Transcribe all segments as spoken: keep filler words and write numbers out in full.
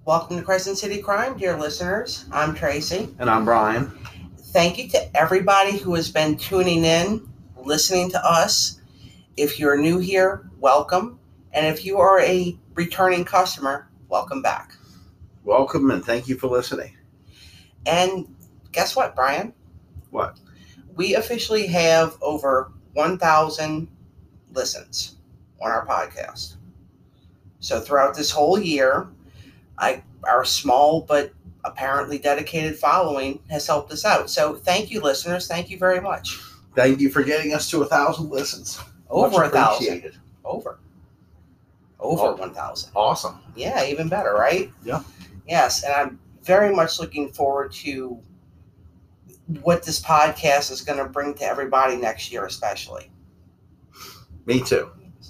Welcome to Crescent City Crime, dear listeners. I'm Tracy. And I'm Brian. Thank you to everybody who has been tuning in, listening to us. If you're new here, welcome. And if you are a returning customer, welcome back. Welcome and thank you for listening. And guess what, Brian? What? We officially have over one thousand listens on our podcast. So throughout this whole year, I, our small but apparently dedicated following has helped us out. So thank you, listeners. Thank you very much. Thank you for getting us to a thousand listens. Over Much a thousand. appreciated. Over. Over Oh, one thousand. Awesome. Yeah, even better, right? Yeah. Yes, and I'm very much looking forward to what this podcast is going to bring to everybody next year, especially. Me too.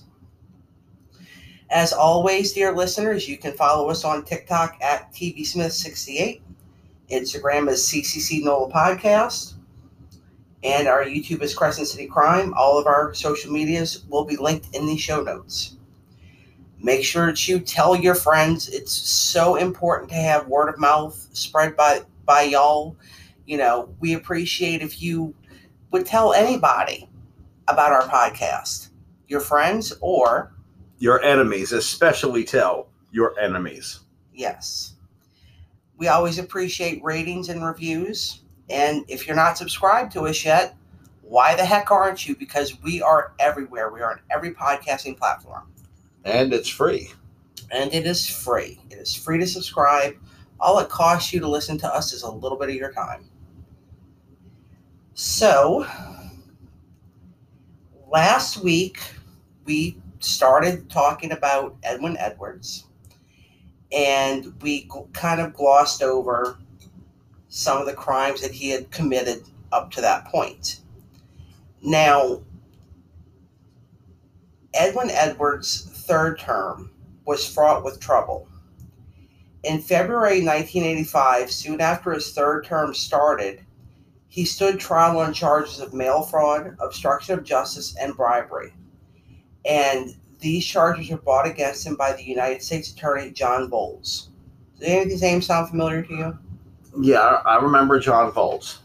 As always, dear listeners, you can follow us on TikTok at T B Smith sixty-eight. Instagram is C C C NOLA Podcast. And our YouTube is Crescent City Crime. All of our social medias will be linked in the show notes. Make sure that you tell your friends. It's so important to have word of mouth spread by, by y'all. You know, we appreciate if you would tell anybody about our podcast. Your friends or... your enemies, especially tell your enemies. Yes. We always appreciate ratings and reviews. And if you're not subscribed to us yet, why the heck aren't you? Because we are everywhere. We are on every podcasting platform. And it's free. And it is free. It is free to subscribe. All it costs you to listen to us is a little bit of your time. So, last week, we started talking about Edwin Edwards. And we kind of glossed over some of the crimes that he had committed up to that point. Now, Edwin Edwards' third term was fraught with trouble. In February nineteen eighty-five, soon after his third term started, he stood trial on charges of mail fraud, obstruction of justice, and bribery. And these charges were brought against him by the United States Attorney John Voelz. Does any of these names sound familiar to you? Yeah, I remember John Voelz.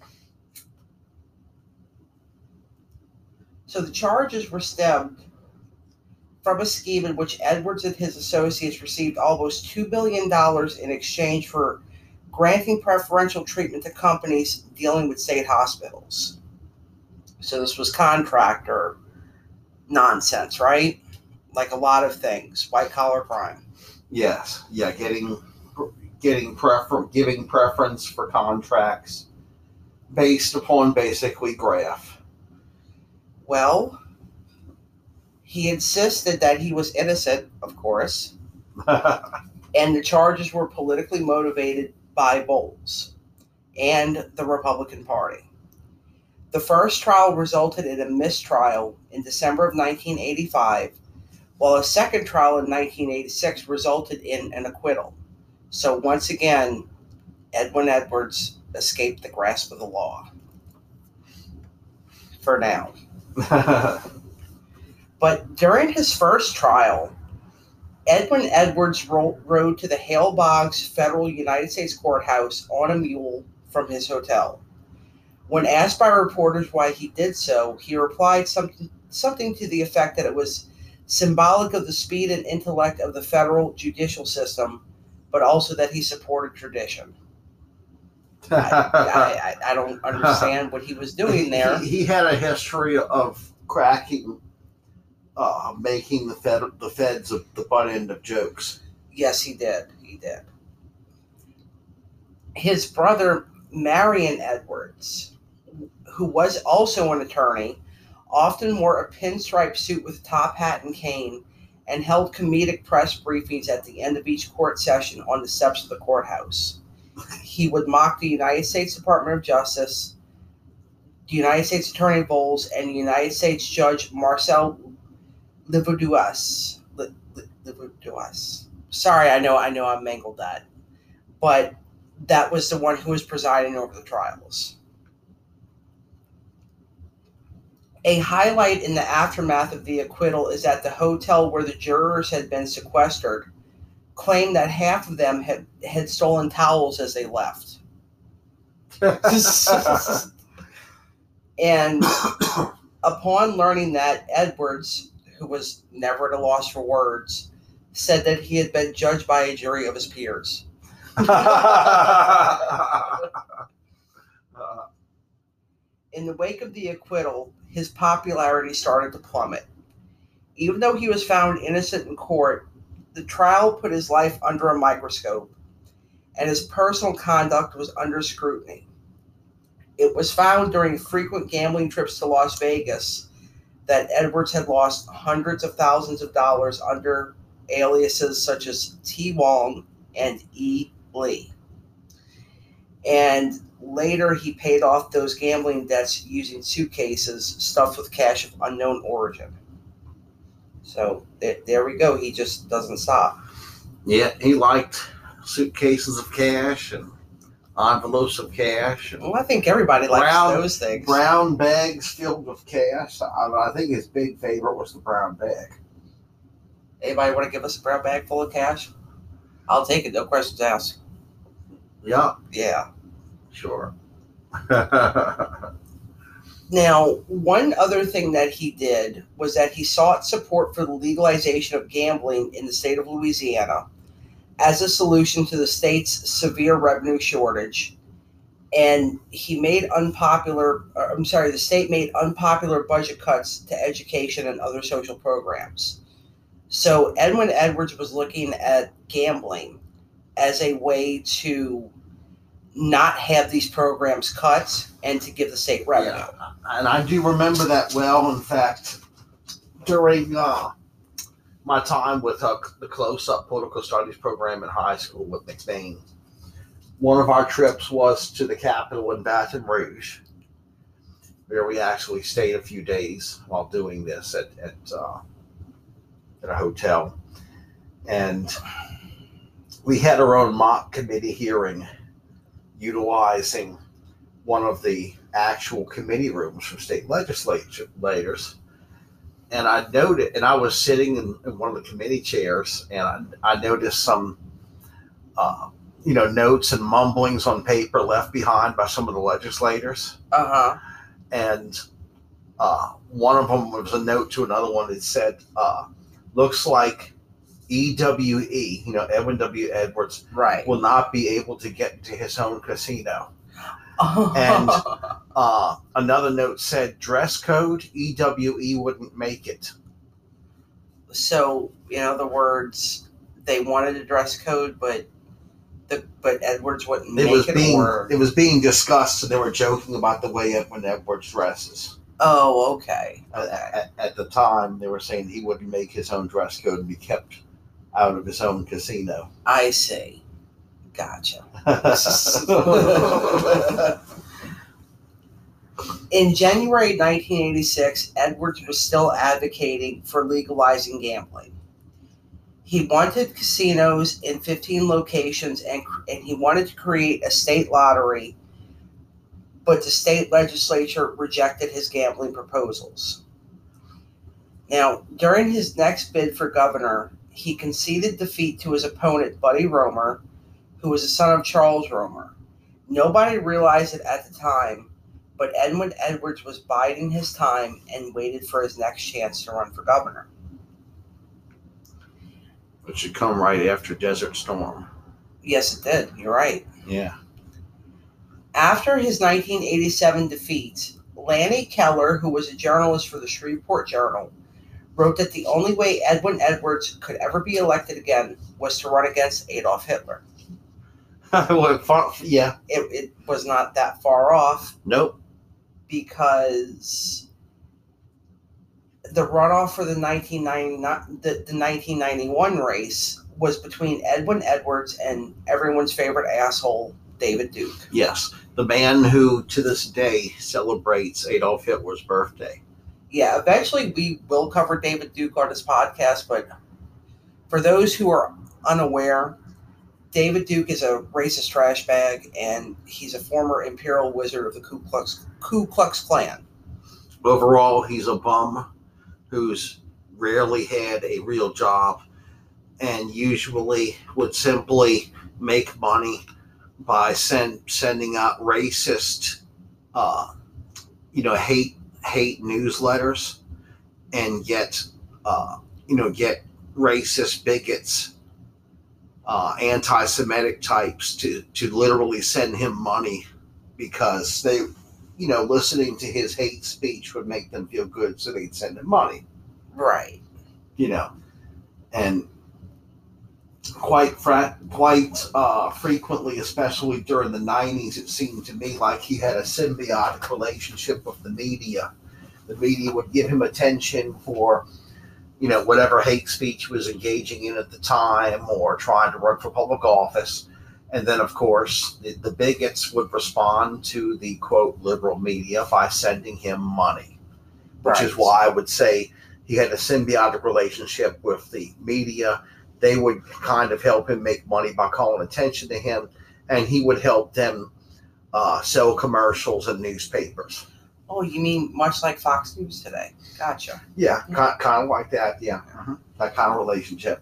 So the charges were stemmed from a scheme in which Edwards and his associates received almost two billion dollars in exchange for granting preferential treatment to companies dealing with state hospitals. So this was contractor nonsense, right? Like a lot of things, white-collar crime. Yes. Yeah, getting getting prefer giving preference for contracts based upon basically graft. Well, he insisted that he was innocent, of course, and the charges were politically motivated by Voelz and the Republican Party. The first trial resulted in a mistrial in December of nineteen eighty-five, while a second trial in nineteen eighty-six resulted in an acquittal. So once again, Edwin Edwards escaped the grasp of the law. For now. But during his first trial, Edwin Edwards ro- rode to the Hale Boggs Federal United States Courthouse on a mule from his hotel. When asked by reporters why he did so, he replied something, something to the effect that it was symbolic of the speed and intellect of the federal judicial system, but also that he supported tradition. I, I, I, I don't understand what he was doing there. He, he had a history of cracking, uh, making the fed the feds of the butt end of jokes. Yes, he did. He did. His brother, Marion Edwards, who was also an attorney, often wore a pinstripe suit with a top hat and cane and held comedic press briefings at the end of each court session on the steps of the courthouse. He would mock the United States Department of Justice, the United States Attorney Voelz, and the United States Judge Marcel Liverduas. Liverduas. Sorry, I know, I know, I mangled that, but that was the one who was presiding over the trials. A highlight in the aftermath of the acquittal is that the hotel where the jurors had been sequestered claimed that half of them had, had stolen towels as they left. And upon learning that, Edwards, who was never at a loss for words, said that he had been judged by a jury of his peers. In the wake of the acquittal, his popularity started to plummet. Even though he was found innocent in court, the trial put his life under a microscope, and his personal conduct was under scrutiny. It was found during frequent gambling trips to Las Vegas that Edwards had lost hundreds of thousands of dollars under aliases such as T. Wong and E. Lee. And later he paid off those gambling debts using suitcases stuffed with cash of unknown origin. So th- there we go. He just doesn't stop. Yeah, he liked suitcases of cash and envelopes of cash. And well, I think everybody likes brown, those things. Brown bags filled with cash. I, I think his big favorite was the brown bag. Anybody want to give us a brown bag full of cash? I'll take it. No questions asked. Yeah. Yeah. Sure. Now, one other thing that he did was that he sought support for the legalization of gambling in the state of Louisiana as a solution to the state's severe revenue shortage. And he made unpopular, or, I'm sorry, the state made unpopular budget cuts to education and other social programs. So Edwin Edwards was looking at gambling as a way to not have these programs cut and to give the state revenue. Yeah. And I do remember that well. In fact, during uh, my time with uh, the Close-Up Political Studies program in high school with McBain, one of our trips was to the Capitol in Baton Rouge, where we actually stayed a few days while doing this at at, uh, at a hotel. And we had our own mock committee hearing utilizing one of the actual committee rooms from state legislators. And I noted, and I was sitting in, in one of the committee chairs, and I, I noticed some, uh, you know, notes and mumblings on paper left behind by some of the legislators. Uh-huh. And uh, one of them was a note to another one that said, uh, looks like E W E, you know, Edwin W. Edwards, right, will not be able to get to his own casino. And uh, another note said, dress code, E W E wouldn't make it. So, in other words, they wanted a dress code, but the but Edwards wouldn't It make was it. being Or... it was being discussed, and they were joking about the way Edwin Edwards dresses. Oh, okay. At, okay. at, at the time, they were saying he wouldn't make his own dress code and be kept out of his own casino. I see. Gotcha. In January nineteen eighty-six, Edwards was still advocating for legalizing gambling. He wanted casinos in fifteen locations, and, and he wanted to create a state lottery, but the state legislature rejected his gambling proposals. Now, during his next bid for governor, he conceded defeat to his opponent, Buddy Roemer, who was the son of Charles Roemer. Nobody realized it at the time, but Edwin Edwards was biding his time and waited for his next chance to run for governor. It should come right after Desert Storm. Yes, it did. You're right. Yeah. After his nineteen eighty-seven defeat, Lanny Keller, who was a journalist for the Shreveport Journal, wrote that the only way Edwin Edwards could ever be elected again was to run against Adolf Hitler. Yeah. It, it was not that far off. Nope. Because the runoff for the nineteen ninety the, the nineteen ninety-one race was between Edwin Edwards and everyone's favorite asshole, David Duke. Yes. The man who, to this day, celebrates Adolf Hitler's birthday. Yeah, eventually we will cover David Duke on this podcast, but for those who are unaware, David Duke is a racist trash bag, and he's a former imperial wizard of the Ku Klux, Ku Klux Klan. Overall, he's a bum who's rarely had a real job, and usually would simply make money by send, sending out racist, uh, you know, hate hate newsletters, and get, uh, you know, get racist bigots, uh, anti-Semitic types to to literally send him money because they, you know, listening to his hate speech would make them feel good, so they'd send him money. Right. You know, and quite fra- quite uh, frequently, especially during the nineties, it seemed to me like he had a symbiotic relationship with the media. The media would give him attention for, you know, whatever hate speech he was engaging in at the time or trying to run for public office. And then, of course, the, the bigots would respond to the, quote, liberal media by sending him money, which Right. is why I would say he had a symbiotic relationship with the media. They would kind of help him make money by calling attention to him, and he would help them uh, sell commercials and newspapers. Oh, you mean much like Fox News today? Gotcha. Yeah, kind, kind of like that, yeah. Uh-huh. That kind of relationship.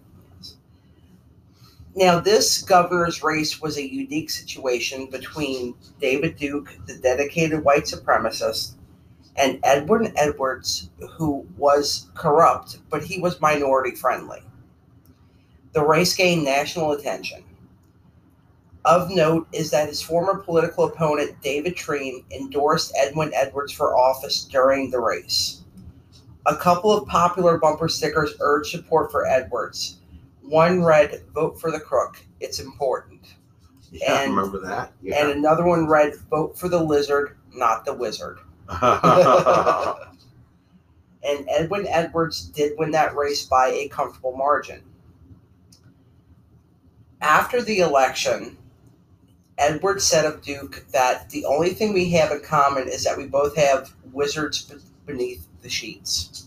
Now, this governor's race was a unique situation between David Duke, the dedicated white supremacist, and Edwin Edwards, who was corrupt, but he was minority friendly. The race gained national attention. Of note is that his former political opponent, David Treen, endorsed Edwin Edwards for office during the race. A couple of popular bumper stickers urged support for Edwards. One read, "Vote for the crook, it's important." Yeah, And- I remember that. Yeah. And another one read, "Vote for the lizard, not the wizard." And Edwin Edwards did win that race by a comfortable margin. After the election, Edwards said of Duke that the only thing we have in common is that we both have wizards beneath the sheets.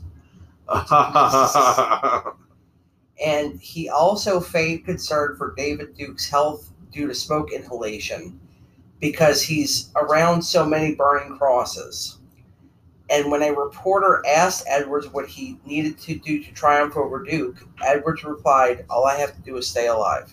And he also feigned concern for David Duke's health due to smoke inhalation because he's around so many burning crosses. And when a reporter asked Edwards what he needed to do to triumph over Duke, Edwards replied, "All I have to do is stay alive."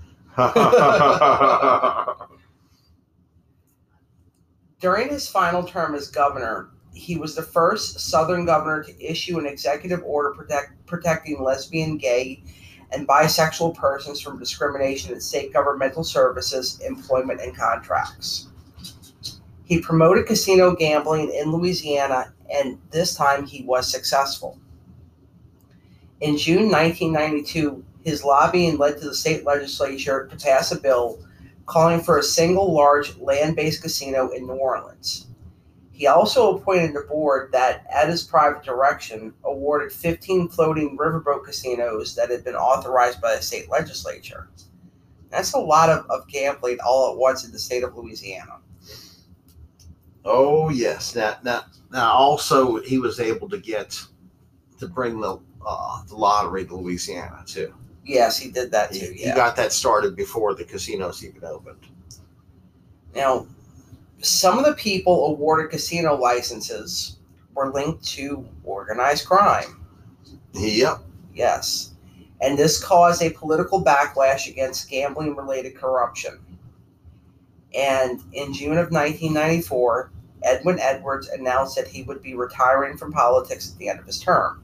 During his final term as governor, he was the first Southern governor to issue an executive order protect, protecting lesbian, gay, and bisexual persons from discrimination in state governmental services, employment, and contracts. He promoted casino gambling in Louisiana, and this time he was successful. In June nineteen ninety-two, his lobbying led to the state legislature to pass a bill calling for a single large land-based casino in New Orleans. He also appointed a board that, at his private direction, awarded fifteen floating riverboat casinos that had been authorized by the state legislature. That's a lot of, of gambling all at once in the state of Louisiana. Oh yes. Now, now, now, also he was able to get to bring the uh, the lottery to Louisiana too. Yes, he did that He, too. he Yeah. got that started before the casinos even opened. Now, some of the people awarded casino licenses were linked to organized crime. Yep. Yes. And this caused a political backlash against gambling-related corruption. And in June of nineteen ninety-four, Edwin Edwards announced that he would be retiring from politics at the end of his term.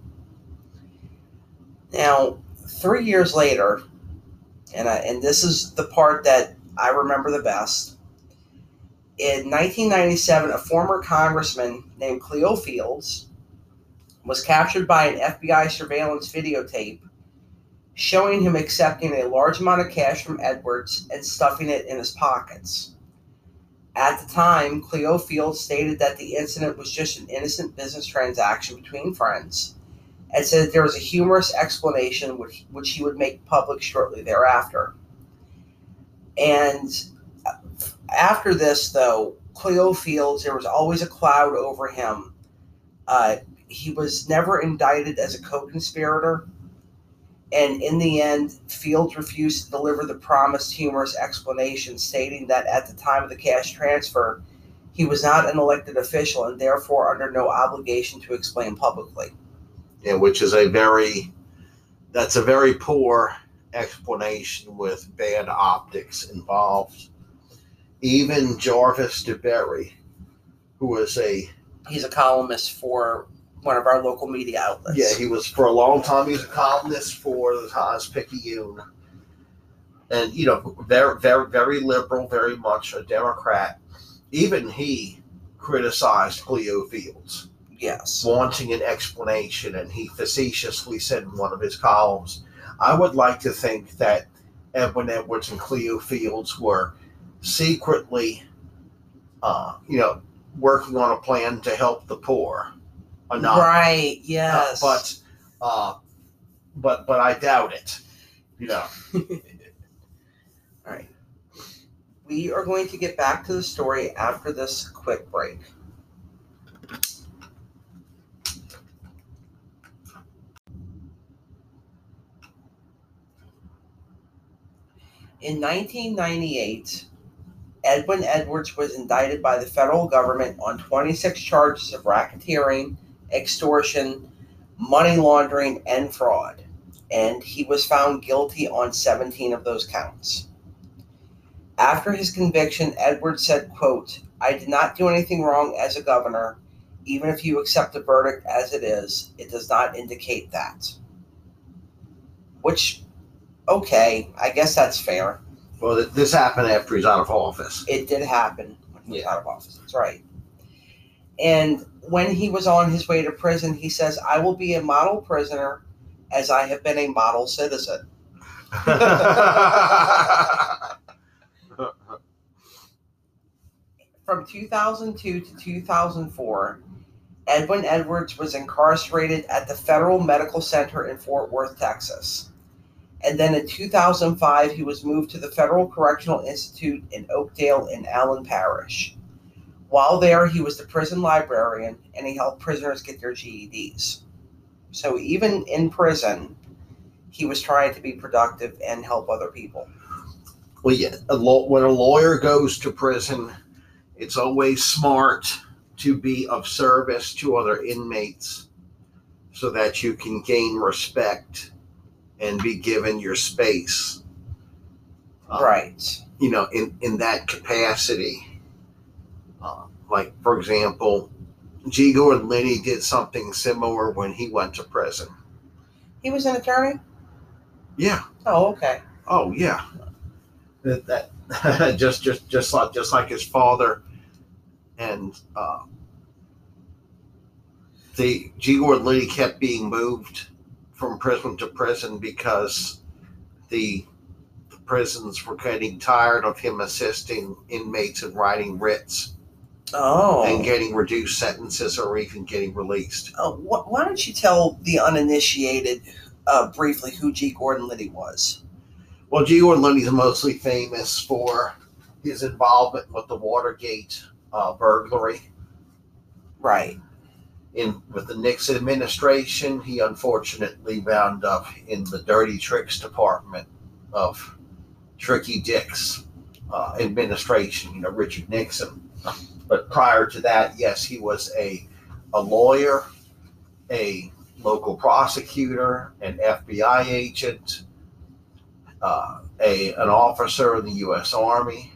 Now, three years later, and I, and this is the part that I remember the best, in nineteen ninety-seven, a former congressman named Cleo Fields was captured by an F B I surveillance videotape showing him accepting a large amount of cash from Edwards and stuffing it in his pockets. At the time, Cleo Fields stated that the incident was just an innocent business transaction between friends and said that there was a humorous explanation which, which he would make public shortly thereafter. And after this, though, Cleo Fields, there was always a cloud over him. Uh, he was never indicted as a co-conspirator. And in the end, Fields refused to deliver the promised humorous explanation, stating that at the time of the cash transfer, he was not an elected official and therefore under no obligation to explain publicly. Yeah, which is a very, that's a very poor explanation with bad optics involved. Even Jarvis DeBerry, who was a He's a columnist for one of our local media outlets. yeah, he was for a long time. He was a columnist for the Times-Picayune, and you know, very, very, very liberal, very much a Democrat. Even he criticized Cleo Fields, Yes. wanting an explanation, and he facetiously said in one of his columns, "I would like to think that Edwin Edwards and Cleo Fields were secretly, uh, you know, working on a plan to help the poor." Enough. Right. Yes. Uh, but, uh, but, but I doubt it. You know. All right. We are going to get back to the story after this quick break. In nineteen ninety-eight, Edwin Edwards was indicted by the federal government on twenty-six charges of racketeering, extortion, money laundering, and fraud, and he was found guilty on seventeen of those counts. After his conviction, Edwards said, quote, "I did not do anything wrong as a governor. Even if you accept the verdict as it is, it does not indicate that." Which, okay, I guess that's fair. Well, this happened after he's out of office. It did happen when he was Yeah. out of office. That's right. And when he was on his way to prison, he says, "I will be a model prisoner as I have been a model citizen." From two thousand two to two thousand four, Edwin Edwards was incarcerated at the Federal Medical Center in Fort Worth, Texas. And then in two thousand five, he was moved to the Federal Correctional Institute in Oakdale in Allen Parish. While there, he was the prison librarian, and he helped prisoners get their G E Ds. So even in prison, he was trying to be productive and help other people. Well, yeah, a law, when a lawyer goes to prison, it's always smart to be of service to other inmates so that you can gain respect and be given your space. Um, Right. You know, in, in that capacity. Uh, like, for example, G. Gordon Liddy did something similar when he went to prison. He was an attorney? Yeah. Oh, okay. Oh, yeah. That, that just just just like just like his father, and uh, the G. Gordon Liddy kept being moved from prison to prison because the, the prisons were getting tired of him assisting inmates in writing writs. Oh. And getting reduced sentences or even getting released. Uh, wh- why don't you tell the uninitiated uh, briefly who G. Gordon Liddy was? Well, G. Gordon Liddy is mostly famous for his involvement with the Watergate uh, burglary. Right. In with the Nixon administration, he unfortunately wound up in the dirty tricks department of Tricky Dick's uh, administration, you know, Richard Nixon. But prior to that, yes, he was a a lawyer, a local prosecutor, an F B I agent, uh, a an officer in the U S Army.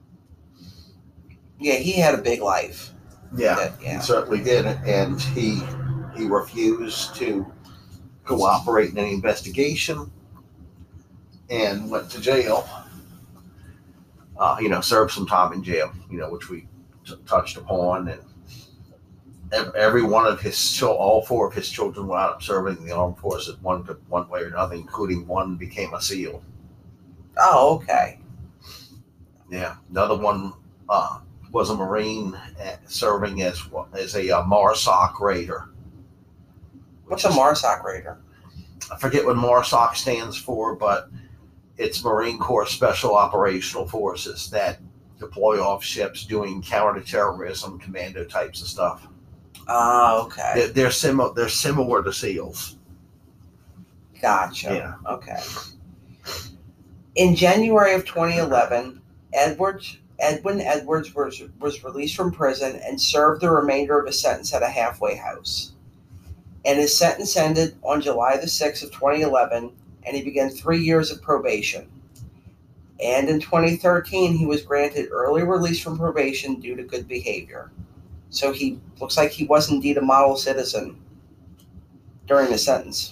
Yeah, he had a big life. Yeah, That- yeah. he certainly did, and he he refused to cooperate in any investigation and went to jail. Uh, you know, served some time in jail. You know, which we t- touched upon, and ev- every one of his, chil- all four of his children wound up serving in the armed forces one one way or another, including one became a SEAL. Oh, okay. Yeah, another one uh, was a Marine uh, serving as as a uh, MARSOC raider. What's a MARSOC raider? I forget what MARSOC stands for, but it's Marine Corps Special Operational Forces that deploy off ships doing counterterrorism, commando types of stuff. Oh, okay. They're, they're similar. They're similar to SEALs. Gotcha. Yeah. Okay. In January of twenty eleven, Edwards Edwin Edwards was was released from prison and served the remainder of his sentence at a halfway house. And his sentence ended on July the sixth of twenty eleven and he began three years of probation. And in twenty thirteen, he was granted early release from probation due to good behavior. So he looks like he was indeed a model citizen during the sentence.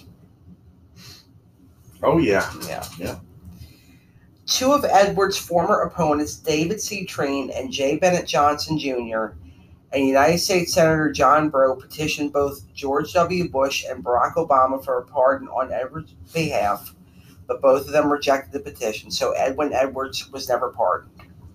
Oh, yeah. Yeah. Yeah. Two of Edwards' former opponents, David C. Treen and J. Bennett Johnson Junior, and United States Senator John Breaux petitioned both George W. Bush and Barack Obama for a pardon on Edwards' behalf, but both of them rejected the petition, so Edwin Edwards was never pardoned.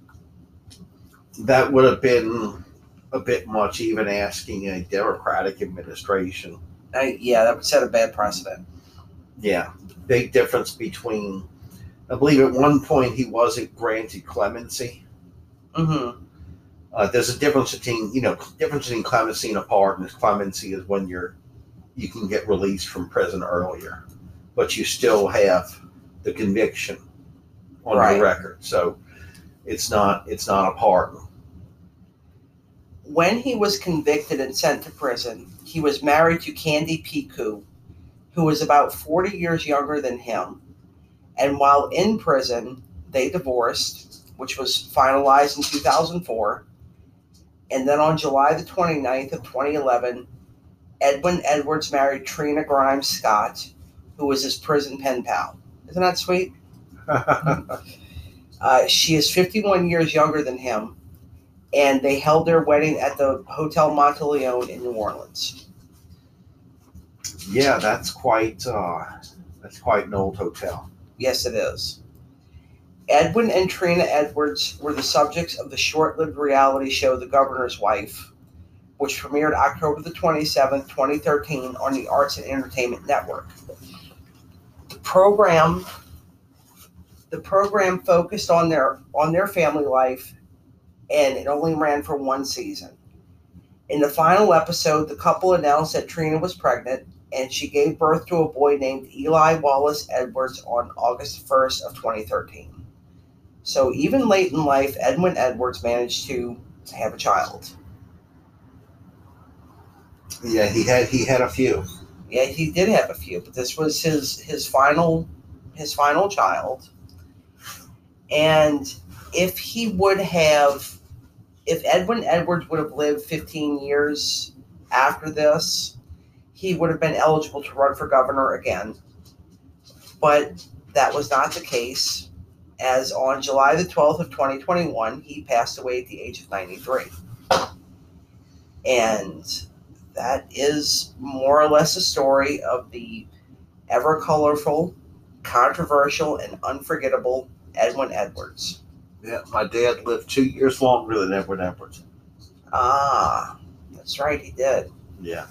That would have been a bit much, even asking a Democratic administration. I, yeah, that would set a bad precedent. Yeah. Big difference between, I believe at one point he wasn't granted clemency. Mm-hmm. Uh, there's a difference between, you know, difference between clemency and a pardon. Is clemency is when you're, you can get released from prison earlier, but you still have the conviction on Right. your record. So it's not, it's not a pardon. When he was convicted and sent to prison, he was married to Candy Piku, who was about forty years younger than him. And while in prison, they divorced, which was finalized in two thousand four. And then on July the twenty-ninth of twenty eleven, Edwin Edwards married Trina Grimes Scott, who was his prison pen pal. Isn't that sweet? Uh, she is fifty-one years younger than him, and they held their wedding at the Hotel Monteleone in New Orleans. Yeah, that's quite, uh, that's quite an old hotel. Yes, it is. Edwin and Trina Edwards were the subjects of the short-lived reality show The Governor's Wife, which premiered October the twenty-seventh, twenty thirteen on the Arts and Entertainment Network. The program the program focused on their on their family life, and it only ran for one season. In the final episode, the couple announced that Trina was pregnant, and she gave birth to a boy named Eli Wallace Edwards on August first of twenty thirteen. So even late in life, Edwin Edwards managed to have a child. Yeah, he had he had a few. Yeah, he did have a few, but this was his his final his final child. And if he would have, if Edwin Edwards would have lived fifteen years after this, he would have been eligible to run for governor again. But that was not the case, as on July the twelfth of twenty twenty-one, he passed away at the age of ninety-three. And that is more or less a story of the ever colorful, controversial, and unforgettable Edwin Edwards. Yeah, my dad lived two years longer than Edwin Edwards. Ah, that's right, he did. Yeah.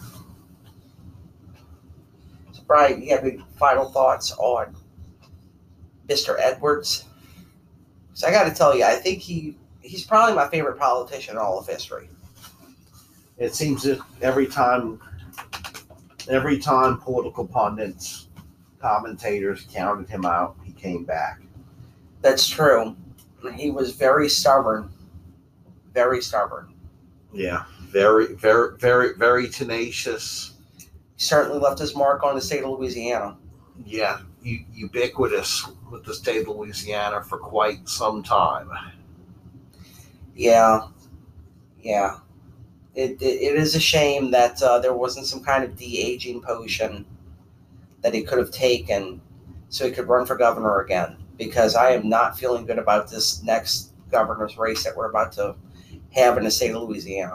So, Brian, you have any final thoughts on Mister Edwards? So I got to tell you, I think he he's probably my favorite politician in all of history. It seems that every time, every time political pundits, commentators counted him out, he came back. That's true. He was very stubborn. Very stubborn. Yeah, very, very, very, very tenacious. He certainly left his mark on the state of Louisiana. Yeah, u- ubiquitous with the state of Louisiana for quite some time. Yeah. Yeah. It, it, it is a shame that uh, there wasn't some kind of de-aging potion that he could have taken so he could run for governor again, because I am not feeling good about this next governor's race that we're about to have in the state of Louisiana.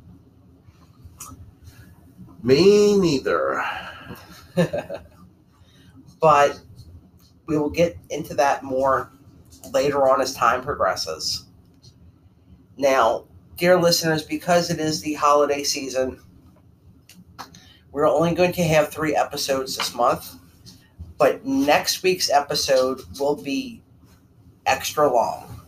Me neither. But we will get into that more later on as time progresses. Now, dear listeners, because it is the holiday season, we're only going to have three episodes this month, but next week's episode will be extra long.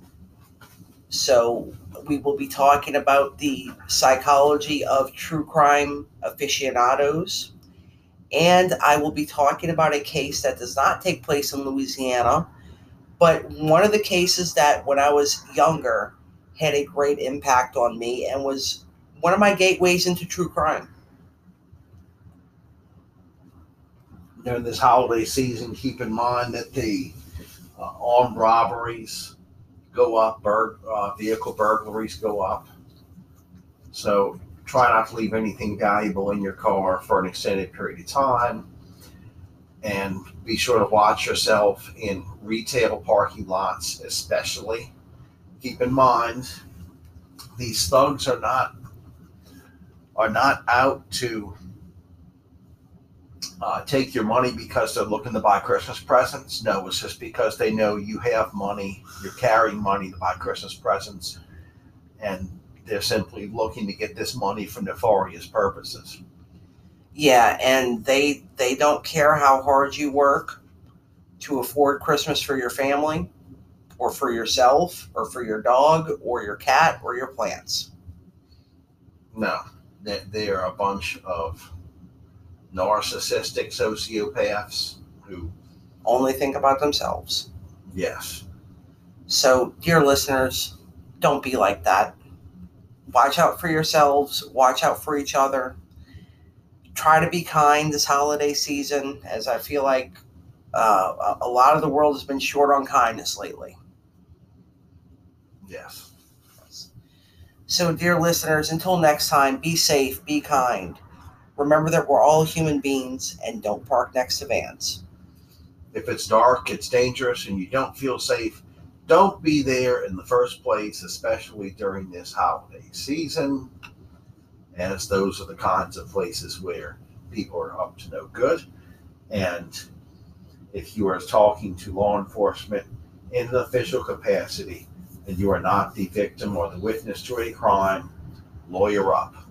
So we will be talking about the psychology of true crime aficionados, and I will be talking about a case that does not take place in Louisiana, but one of the cases that when I was younger had a great impact on me and was one of my gateways into true crime. during this holiday season, keep in mind that the uh, armed robberies go up, bur- uh, vehicle burglaries go up. So try not to leave anything valuable in your car for an extended period of time. And be sure to watch yourself in retail parking lots, especially. Keep in mind, these thugs are not are not out to uh, take your money because they're looking to buy Christmas presents. No, it's just because they know you have money, you're carrying money to buy Christmas presents, and they're simply looking to get this money for nefarious purposes. Yeah, and they they don't care how hard you work to afford Christmas for your family, or for yourself, or for your dog, or your cat, or your plants. No, they, they are a bunch of narcissistic sociopaths who only think about themselves. Yes. So, dear listeners, don't be like that. Watch out for yourselves. Watch out for each other. Try to be kind this holiday season, as I feel like uh, a lot of the world has been short on kindness lately. Yes. So, dear listeners, until next time, be safe, be kind. Remember that we're all human beings, and don't park next to vans. If it's dark, it's dangerous, and you don't feel safe, don't be there in the first place, especially during this holiday season, as those are the kinds of places where people are up to no good. And if you are talking to law enforcement in an official capacity and you are not the victim or the witness to a crime, lawyer up.